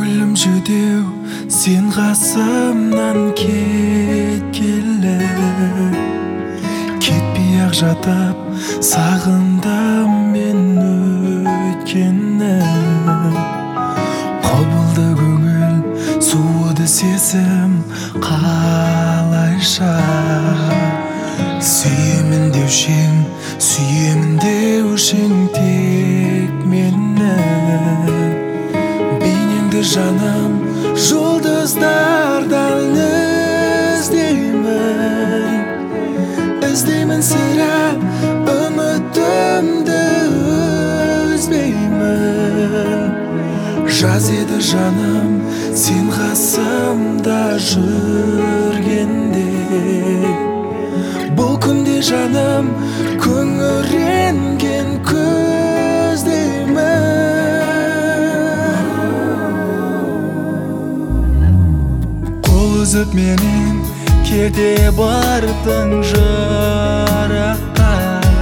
Gönlüm жүдеу, sen қасымнан кеткелі. Кетпей-ақ жатып, сағындым мен өткенні. Қобылды көңіл, суыды сезім қалайша. Сүйемін деушең тек мені. Бейнеңді жаным жұлдыздардан іздеймін сірә үмітімді үзбеймін. Жаз еді жаным сен қасымда жүргенде. Бұл күнде жаным күңіренген көздеймін. Қол үзіп менен кете бардың жыраққа.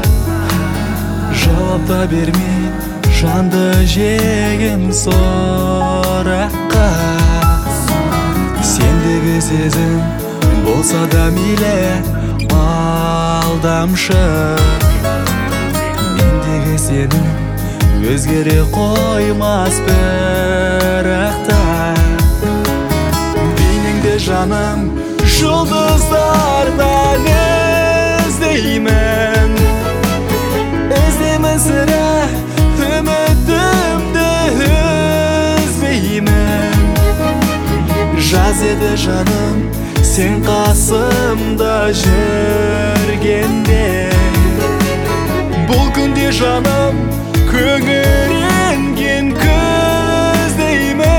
Жауап та бермей жанды жеген сораққа. Сендегі сезім болса да мейлі алдамшы. Мендегі сенің өзгере қоймас бірақта. Бейнеңді жаным жұлдыздардан іздеймін сірә үмітімді үзбеймін. Жаз еді жаным сен қасымда жүргенде. Бұл күнде жаным күңіренген көздеймін.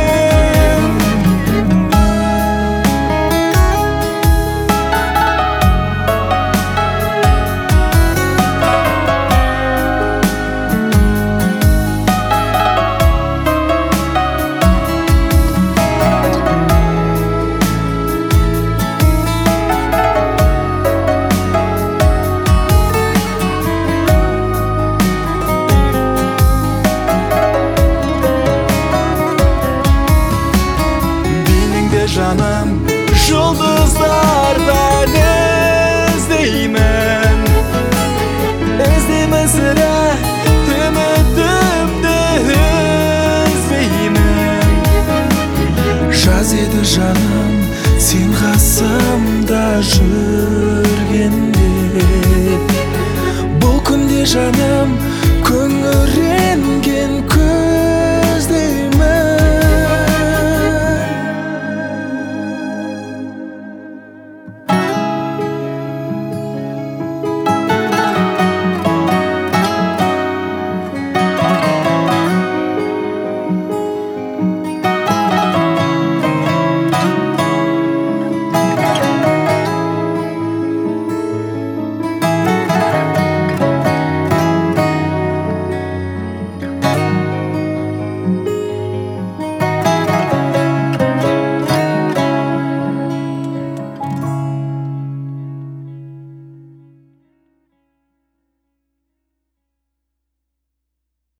Жаным жұлдыздардан іздеймін сірә үмітімді үзбеймін. Жаз еді жаным сен қасымда жүргенде. Бұл күнде жаным